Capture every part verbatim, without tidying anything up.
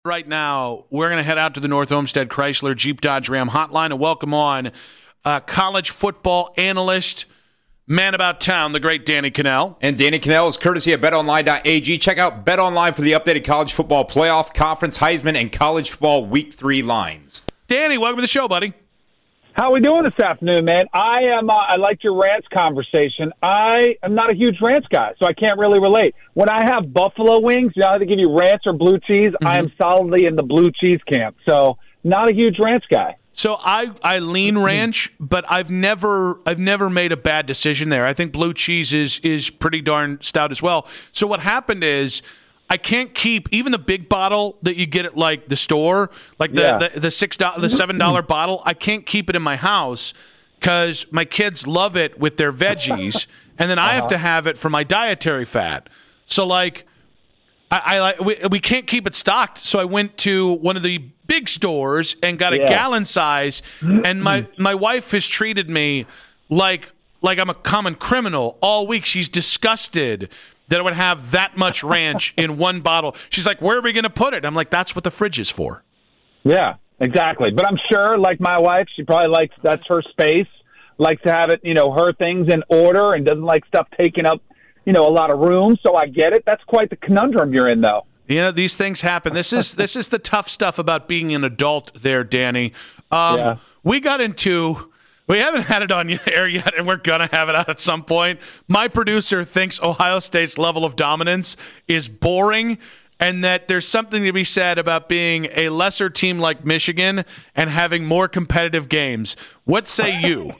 Right now, we're going to head out to the North Olmsted Chrysler Jeep Dodge Ram hotline and welcome on uh, college football analyst, man about town, the great Danny Kanell. And Danny Kanell is courtesy of bet online dot a g. Check out BetOnline for the updated college football playoff, conference, Heisman, and college football week three lines. Danny, welcome to the show, buddy. How are we doing this afternoon, man? I am. Uh, I like your rants conversation. I am not a huge rants guy, so I can't really relate. When I have buffalo wings, you know how they give you rants or blue cheese? Mm-hmm. I am solidly in the blue cheese camp, so not a huge rants guy. So I, I lean ranch, but I've never I've never made a bad decision there. I think blue cheese is is pretty darn stout as well. So what happened is I can't keep even the big bottle that you get at like the store, like the yeah. the, the six dollar, the seven dollar bottle. I can't keep it in my house because my kids love it with their veggies, and then I uh-huh. have to have it for my dietary fat. So like, I, I we, we can't keep it stocked. So I went to one of the big stores and got a yeah. gallon size, and my my wife has treated me like like I'm a common criminal all week. She's disgusted that I would have that much ranch in one bottle. She's like, where are we going to put it? I'm like, that's what the fridge is for. Yeah, exactly. But I'm sure, like my wife, she probably likes, that's her space, likes to have it, you know, her things in order and doesn't like stuff taking up, you know, a lot of room. So I get it. That's quite the conundrum you're in, though. You know, these things happen. This is this is the tough stuff about being an adult there, Danny. Um, yeah. We got into... We haven't had it on air yet, and we're going to have it out at some point. My producer thinks Ohio State's level of dominance is boring and that there's something to be said about being a lesser team like Michigan and having more competitive games. What say you?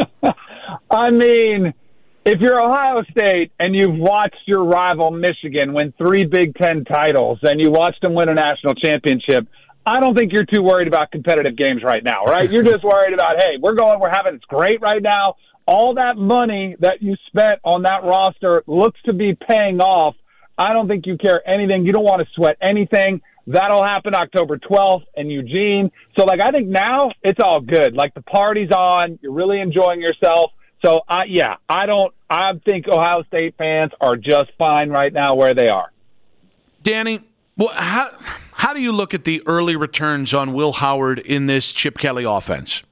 I mean, if you're Ohio State and you've watched your rival Michigan win three Big Ten titles and you watched them win a national championship, I don't think you're too worried about competitive games right now, right? You're just worried about, hey, we're going, we're having, it's great right now. All that money that you spent on that roster looks to be paying off. I don't think you care anything. You don't want to sweat anything. That'll happen October twelfth in Eugene. So, like, I think now it's all good. Like, the party's on. You're really enjoying yourself. So, uh, yeah, I don't – I think Ohio State fans are just fine right now where they are. Danny, well, how – How do you look at the early returns on Will Howard in this Chip Kelly offense?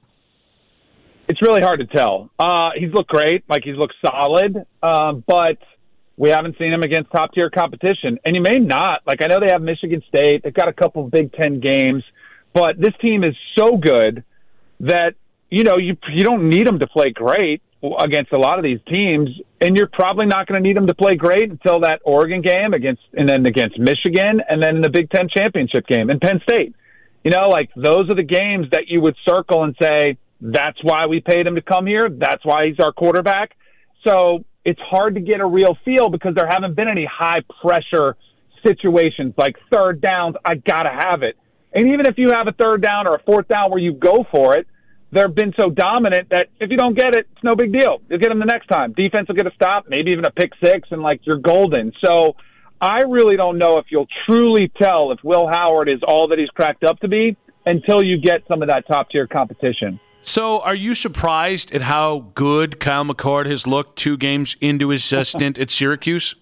It's really hard to tell. Uh, he's looked great, like he's looked solid, uh, but we haven't seen him against top-tier competition. And you may not. Like, I know they have Michigan State. They've got a couple of Big Ten games. But this team is so good that, you know, you you don't need them to play great against a lot of these teams, and you're probably not going to need them to play great until that Oregon game against, and then against Michigan, and then in the Big Ten championship game and Penn State. You know, like those are the games that you would circle and say, that's why we paid him to come here. That's why he's our quarterback. So it's hard to get a real feel because there haven't been any high pressure situations like third downs. I got to have it. And even if you have a third down or a fourth down where you go for it, they've been so dominant that if you don't get it, it's no big deal. You'll get them the next time. Defense will get a stop, maybe even a pick six, and, like, you're golden. So I really don't know if you'll truly tell if Will Howard is all that he's cracked up to be until you get some of that top-tier competition. So are you surprised at how good Kyle McCord has looked two games into his uh, stint at Syracuse?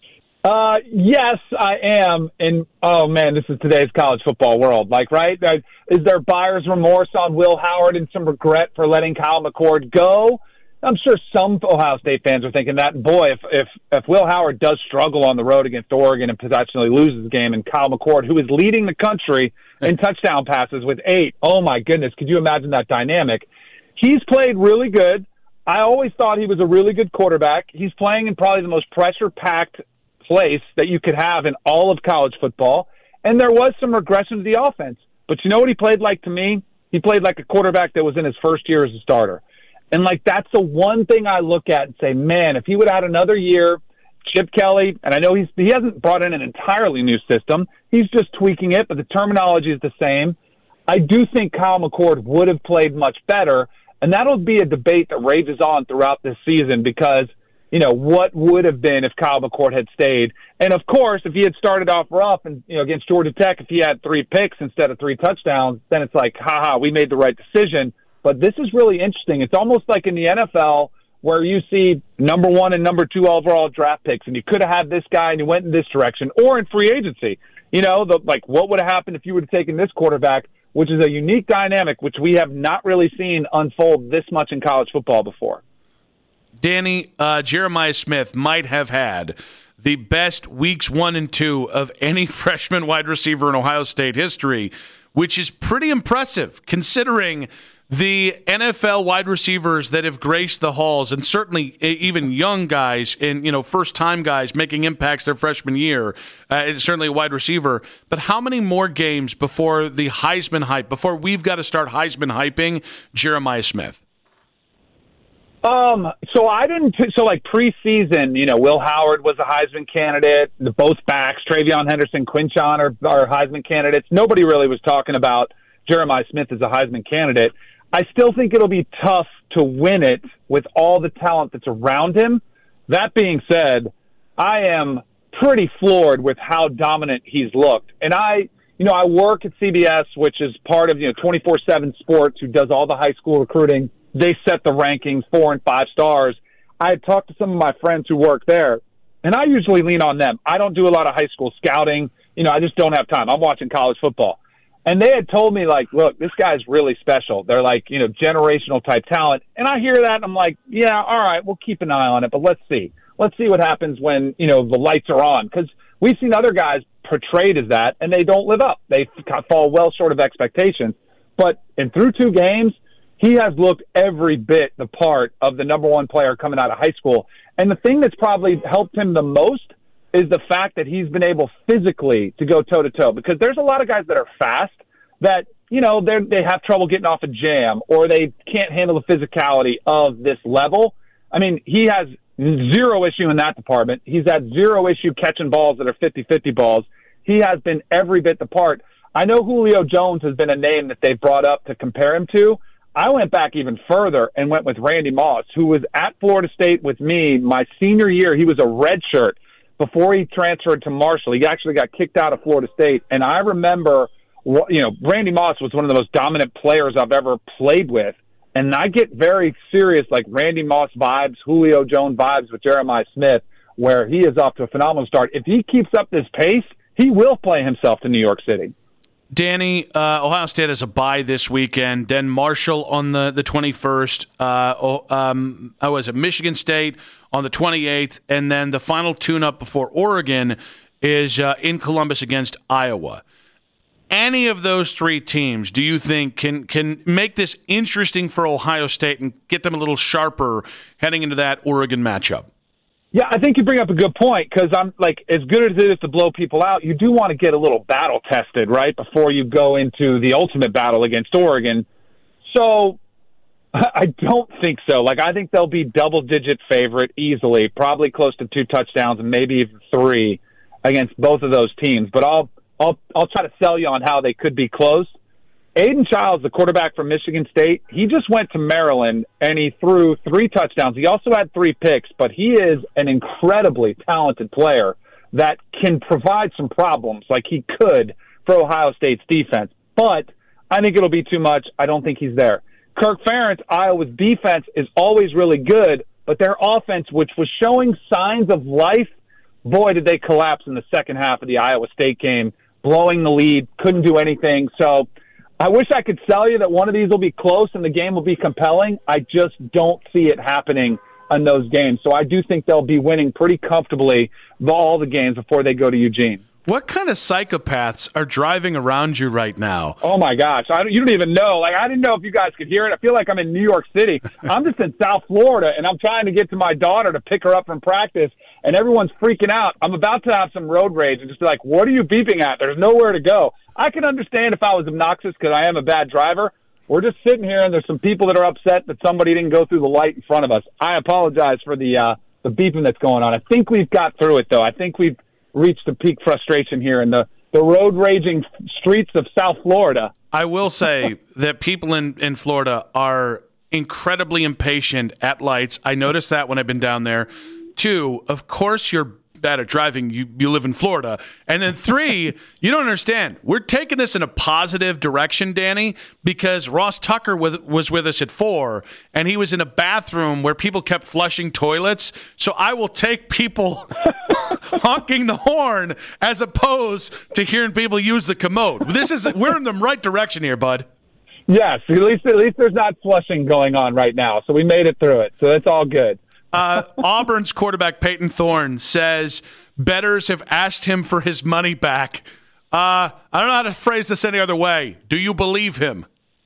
Uh, yes, I am. And, oh, man, this is today's college football world. Like, right? Is there buyer's remorse on Will Howard and some regret for letting Kyle McCord go? I'm sure some Ohio State fans are thinking that. Boy, if, if, if Will Howard does struggle on the road against Oregon and potentially loses the game, and Kyle McCord, who is leading the country in touchdown passes with eight, oh, my goodness, could you imagine that dynamic? He's played really good. I always thought he was a really good quarterback. He's playing in probably the most pressure-packed place that you could have in all of college football, and there was some regression to the offense. But you know what he played like to me? He played like a quarterback that was in his first year as a starter. And, like, that's the one thing I look at and say, man, if he would have had another year, Chip Kelly, and I know he's he hasn't brought in an entirely new system. He's just tweaking it, but the terminology is the same. I do think Kyle McCord would have played much better, and that'll be a debate that rages on throughout this season because, you know, what would have been if Kyle McCord had stayed? And, of course, if he had started off rough and, you know, against Georgia Tech, if he had three picks instead of three touchdowns, then it's like, ha-ha, we made the right decision. But this is really interesting. It's almost like in the N F L where you see number one and number two overall draft picks, and you could have had this guy and you went in this direction, or in free agency. You know, the, like what would have happened if you would have taken this quarterback, which is a unique dynamic, which we have not really seen unfold this much in college football before. Danny, uh, Jeremiah Smith might have had the best weeks one and two of any freshman wide receiver in Ohio State history, which is pretty impressive considering the N F L wide receivers that have graced the halls, and certainly even young guys and, you know, first-time guys making impacts their freshman year, uh, certainly a wide receiver. But how many more games before the Heisman hype, before we've got to start Heisman hyping Jeremiah Smith? Um, so I didn't, so like preseason, you know, Will Howard was a Heisman candidate. The both backs, Travion Henderson, Quinchon are, are Heisman candidates. Nobody really was talking about Jeremiah Smith as a Heisman candidate. I still think it'll be tough to win it with all the talent that's around him. That being said, I am pretty floored with how dominant he's looked. And I, you know, I work at C B S, which is part of, you know, twenty-four seven Sports, who does all the high school recruiting. They set the rankings, four and five stars. I had talked to some of my friends who work there, and I usually lean on them. I don't do a lot of high school scouting. You know, I just don't have time. I'm watching college football. And they had told me, like, look, this guy's really special. They're like, you know, generational type talent. And I hear that, and I'm like, yeah, all right, we'll keep an eye on it, but let's see. Let's see what happens when, you know, the lights are on. Because we've seen other guys portrayed as that, and they don't live up. They fall well short of expectations. But in through two games, he has looked every bit the part of the number one player coming out of high school. And the thing that's probably helped him the most is the fact that he's been able physically to go toe-to-toe. Because there's a lot of guys that are fast that, you know, they they have trouble getting off a jam, or they can't handle the physicality of this level. I mean, he has zero issue in that department. He's had zero issue catching balls that are fifty-fifty balls. He has been every bit the part. I know Julio Jones has been a name that they've brought up to compare him to. I went back even further and went with Randy Moss, who was at Florida State with me my senior year. He was a redshirt before he transferred to Marshall. He actually got kicked out of Florida State. And I remember, you know, Randy Moss was one of the most dominant players I've ever played with. And I get very serious, like Randy Moss vibes, Julio Jones vibes with Jeremiah Smith, where he is off to a phenomenal start. If he keeps up this pace, he will play himself to New York City. Danny, uh, Ohio State has a bye this weekend, then Marshall on the, the twenty-first, uh, um, how was it, Michigan State on the twenty-eighth, and then the final tune-up before Oregon is uh, in Columbus against Iowa. Any of those three teams, do you think, can can make this interesting for Ohio State and get them a little sharper heading into that Oregon matchup? Yeah, I think you bring up a good point, because I'm like, as good as it is to blow people out, you do want to get a little battle tested, right, before you go into the ultimate battle against Oregon. So I don't think so. Like, I think they'll be double-digit favorite easily, probably close to two touchdowns and maybe even three against both of those teams. But I'll I'll I'll try to sell you on how they could be close. Aiden Childs, the quarterback from Michigan State, he just went to Maryland, and he threw three touchdowns. He also had three picks, but he is an incredibly talented player that can provide some problems like he could for Ohio State's defense. But I think it'll be too much. I don't think he's there. Kirk Ferentz, Iowa's defense is always really good, but their offense, which was showing signs of life, boy, did they collapse in the second half of the Iowa State game, blowing the lead, couldn't do anything. So I wish I could sell you that one of these will be close and the game will be compelling. I just don't see it happening in those games. So I do think they'll be winning pretty comfortably all the games before they go to Eugene. What kind of psychopaths are driving around you right now? Oh, my gosh. I don't, you don't even know. Like, I didn't know if you guys could hear it. I feel like I'm in New York City. I'm just in South Florida, and I'm trying to get to my daughter to pick her up from practice, and everyone's freaking out. I'm about to have some road rage and just be like, what are you beeping at? There's nowhere to go. I can understand if I was obnoxious because I am a bad driver. We're just sitting here, and there's some people that are upset that somebody didn't go through the light in front of us. I apologize for the uh, the beeping that's going on. I think we've got through it, though. I think we've reached the peak frustration here in the, the road raging streets of South Florida. I will say that people in, in Florida are incredibly impatient at lights. I noticed that when I've been down there. Two, of course you're bad at driving. You, you live in Florida. And then three, you don't understand. We're taking this in a positive direction, Danny, because Ross Tucker with, was with us at four, and he was in a bathroom where people kept flushing toilets. So I will take people honking the horn as opposed to hearing people use the commode. This is we're in the right direction here, bud. Yes, at least at least there's not flushing going on right now, so we made it through it. So it's all good. uh, Auburn's quarterback Peyton Thorne says bettors have asked him for his money back. Uh, I don't know how to phrase this any other way. Do you believe him?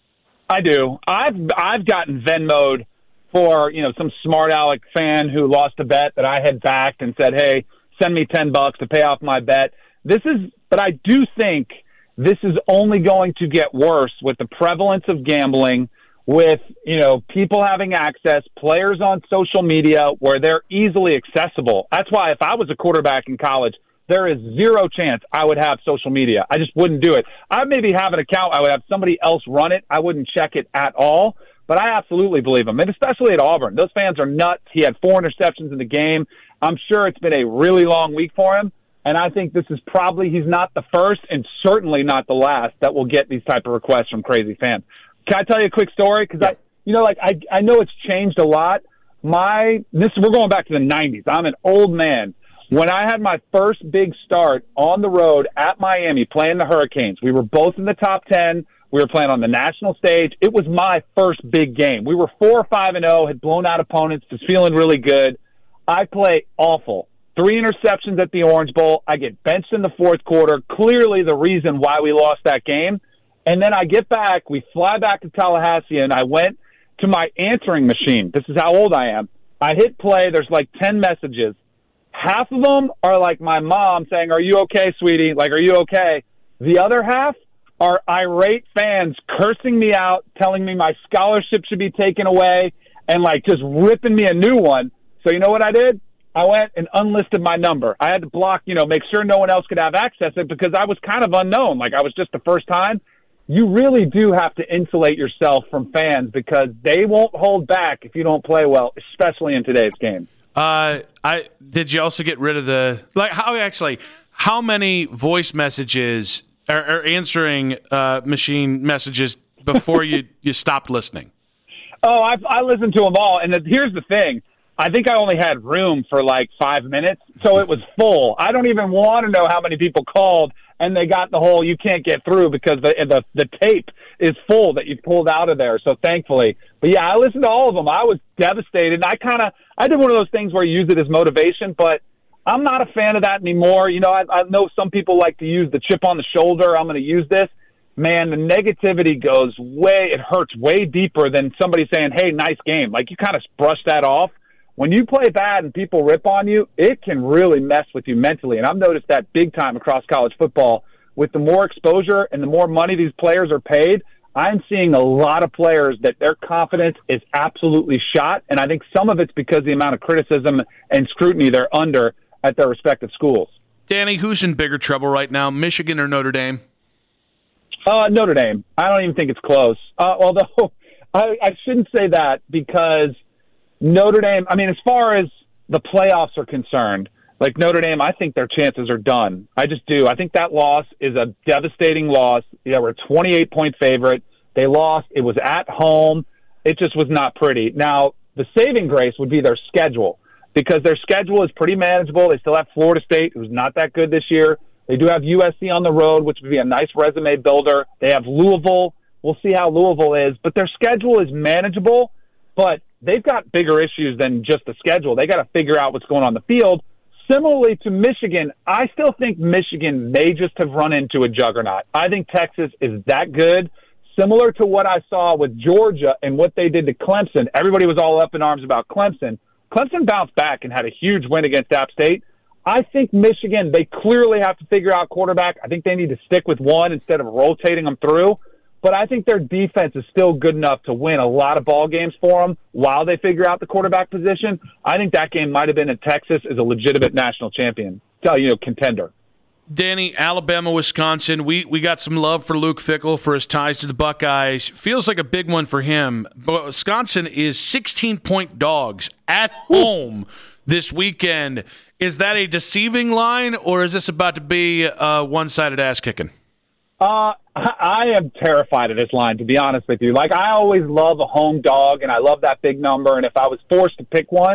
I do. I've I've gotten Venmo'd for, you know, some smart aleck fan who lost a bet that I had backed and said, hey, send me ten bucks to pay off my bet. This is, but I do think this is only going to get worse with the prevalence of gambling, with, you know, people having access, players on social media where they're easily accessible. That's why if I was a quarterback in college, there is zero chance I would have social media. I just wouldn't do it. I'd maybe have an account. I would have somebody else run it. I wouldn't check it at all. But I absolutely believe him, and especially at Auburn. Those fans are nuts. He had four interceptions in the game. I'm sure it's been a really long week for him. And I think this is probably, he's not the first and certainly not the last that will get these type of requests from crazy fans. Can I tell you a quick story? Because I, you know, like I, I know it's changed a lot. My, this, we're going back to the nineties. I'm an old man. When I had my first big start on the road at Miami playing the Hurricanes, we were both in the top ten. We were playing on the national stage. It was my first big game. We were four or five and zero, had blown out opponents, was feeling really good. I play awful. Three interceptions at the Orange Bowl. I get benched in the fourth quarter. Clearly the reason why we lost that game. And then I get back. We fly back to Tallahassee, and I went to my answering machine. This is how old I am. I hit play. There's like ten messages. Half of them are like my mom saying, "Are you okay, sweetie?" Like, "Are you okay?" The other half are irate fans cursing me out, telling me my scholarship should be taken away, and like just ripping me a new one. So you know what I did? I went and unlisted my number. I had to block, you know, make sure no one else could have access to it because I was kind of unknown. Like I was just the first time. You really do have to insulate yourself from fans because they won't hold back if you don't play well, especially in today's game. Uh, I did you also get rid of the like how actually how many voice messages or, or answering uh, machine messages before you, you stopped listening? Oh, I, I listened to them all, and the, here's the thing: I think I only had room for like five minutes, so it was full. I don't even want to know how many people called, and they got the whole "you can't get through" because the the the tape is full that you pulled out of there. So thankfully, but yeah, I listened to all of them. I was devastated. I kind of I did one of those things where you use it as motivation, but I'm not a fan of that anymore. You know, I, I know some people like to use the chip on the shoulder. I'm going to use this. Man, the negativity goes way, it hurts way deeper than somebody saying, "Hey, nice game." Like you kind of brush that off. When you play bad and people rip on you, it can really mess with you mentally. And I've noticed that big time across college football. With the more exposure and the more money these players are paid, I'm seeing a lot of players that their confidence is absolutely shot. And I think some of it's because the amount of criticism and scrutiny they're under at their respective schools. Danny, who's in bigger trouble right now, Michigan or Notre Dame? Uh, Notre Dame. I don't even think it's close. Uh, although I, I shouldn't say that because Notre Dame, I mean, as far as the playoffs are concerned, like Notre Dame, I think their chances are done. I just do. I think that loss is a devastating loss. They were a twenty-eight point favorite. They lost. It was at home. It just was not pretty. Now, the saving grace would be their schedule because their schedule is pretty manageable. They still have Florida State, who's not that good this year. They do have U S C on the road, which would be a nice resume builder. They have Louisville. We'll see how Louisville is. But their schedule is manageable, but they've got bigger issues than just the schedule. They got to figure out what's going on the field. Similarly to Michigan, I still think Michigan may just have run into a juggernaut. I think Texas is that good. Similar to what I saw with Georgia and what they did to Clemson. Everybody was all up in arms about Clemson. Clemson bounced back and had a huge win against App State. I think Michigan, they clearly have to figure out quarterback. I think they need to stick with one instead of rotating them through. But I think their defense is still good enough to win a lot of ball games for them while they figure out the quarterback position. I think that game might have been in Texas as a legitimate national champion, you know, contender. Danny, Alabama, Wisconsin. We we got some love for Luke Fickell for his ties to the Buckeyes. Feels like a big one for him. But Wisconsin is sixteen point dogs at home this weekend. Is that a deceiving line, or is this about to be a one-sided ass kicking? Uh, I am terrified of this line, to be honest with you. Like, I always love a home dog, and I love that big number. And if I was forced to pick one,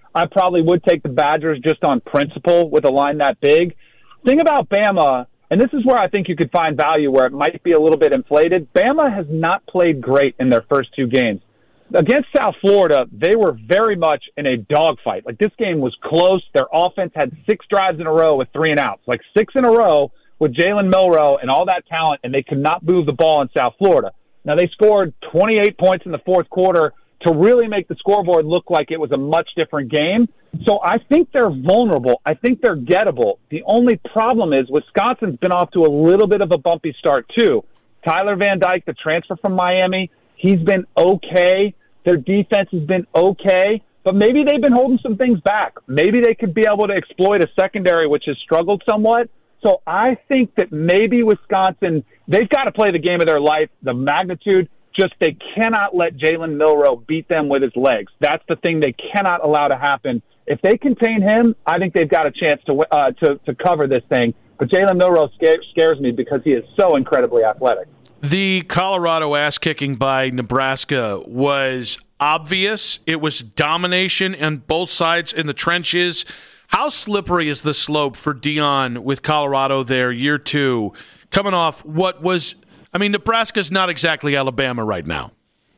I probably would take the Badgers just on principle with a line that big. Thing about Bama, and this is where I think you could find value where it might be a little bit inflated, Bama has not played great in their first two games. Against South Florida, they were very much in a dogfight. Like, this game was close. Their offense had six drives in a row with three and outs. Like, six in a row with Jalen Milroe and all that talent, and they could not move the ball in South Florida. Now, they scored twenty-eight points in the fourth quarter to really make the scoreboard look like it was a much different game. So I think they're vulnerable. I think they're gettable. The only problem is Wisconsin's been off to a little bit of a bumpy start, too. Tyler Van Dyke, the transfer from Miami, he's been okay. Their defense has been okay, but maybe they've been holding some things back. Maybe they could be able to exploit a secondary which has struggled somewhat. So I think that maybe Wisconsin, they've got to play the game of their life, the magnitude, just they cannot let Jalen Milroe beat them with his legs. That's the thing they cannot allow to happen. If they contain him, I think they've got a chance to uh, to, to cover this thing. But Jalen Milroe scares, scares me because he is so incredibly athletic. The Colorado ass-kicking by Nebraska was obvious. It was domination on both sides in the trenches. How slippery is the slope for Deion with Colorado there, year two, coming off what was – I mean, Nebraska's not exactly Alabama right now.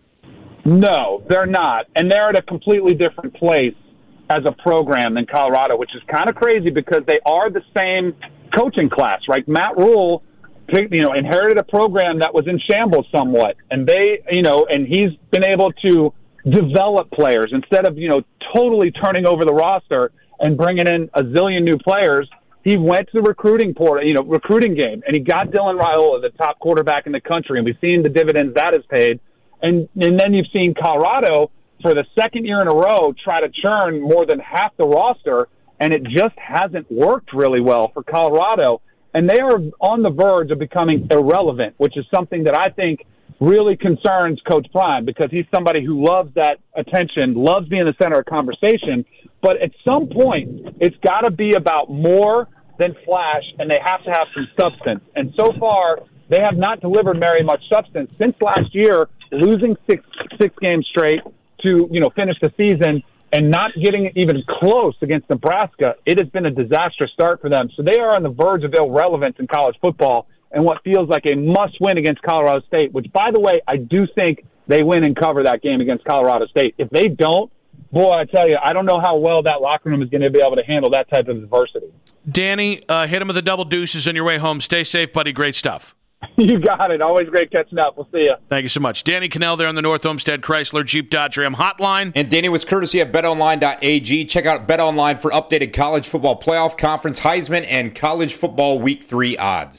No, they're not. And they're at a completely different place as a program than Colorado, which is kind of crazy because they are the same coaching class, right? Matt Rule – you know, inherited a program that was in shambles somewhat. And they, you know, and he's been able to develop players instead of, you know, totally turning over the roster and bringing in a zillion new players. He went to the recruiting port, you know, recruiting game, and he got Dylan Raiola, the top quarterback in the country. And we've seen the dividends that has paid. And, and then you've seen Colorado for the second year in a row try to churn more than half the roster. And it just hasn't worked really well for Colorado. And they are on the verge of becoming irrelevant, which is something that I think really concerns Coach Prime because he's somebody who loves that attention, loves being the center of conversation. But at some point, it's got to be about more than flash, and they have to have some substance. And so far, they have not delivered very much substance. Since last year, losing six six games straight to, you know, finish the season and not getting even close against Nebraska, it has been a disastrous start for them. So they are on the verge of irrelevance in college football and what feels like a must-win against Colorado State, which, by the way, I do think they win and cover that game against Colorado State. If they don't, boy, I tell you, I don't know how well that locker room is going to be able to handle that type of adversity. Danny, uh, hit him with the double deuces on your way home. Stay safe, buddy. Great stuff. You got it. Always great catching up. We'll see you. Thank you so much. Danny Cannell there on the North Olmsted Chrysler Jeep Dodge Ram hotline. And Danny was courtesy of bet online dot a g. Check out BetOnline for updated college football playoff, conference, Heisman, and college football week three odds.